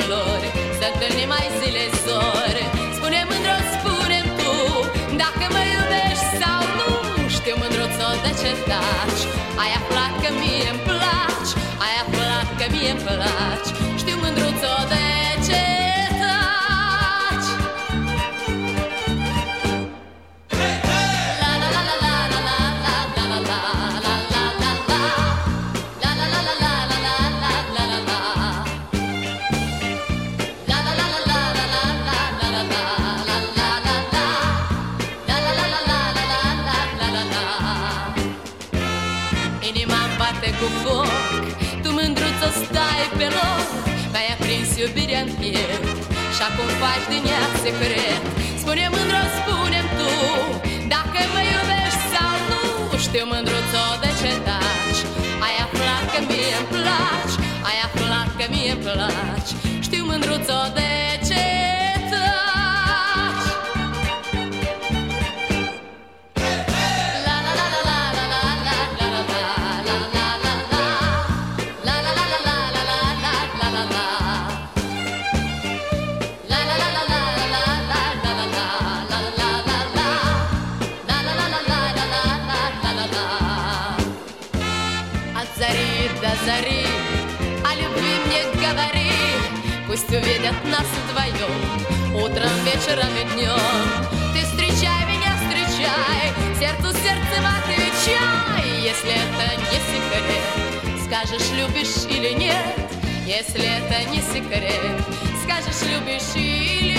flori, să întâlnim mai zile zori. Spune mândru, spune-mi tu, dacă mă iubești sau nu. Știu mândruțo de ce taci, ai aflat că mie-mi placi, ai aflat că mie-mi placi. Știu mândruțo de ce taci. Inima-mi bate cu foc, tu mândruțo stai pe loc. Mi-ai aprins iubirea-n piept și acum faci din ea secret. Spune mândru, spune-mi tu, dacă mă iubești sau nu. Știu mândruțo de ce taci, ai aflat că mie-mi placi, ai aflat că mie-mi placi. Știu mândruțo de ce taci. До зари, о любви мне говори. Пусть увидят нас вдвоем, утром, вечером и днем. Ты встречай меня, встречай, сердцу сердцем отвечай. Если это не секрет, скажешь, любишь или нет. Если это не секрет, скажешь, любишь или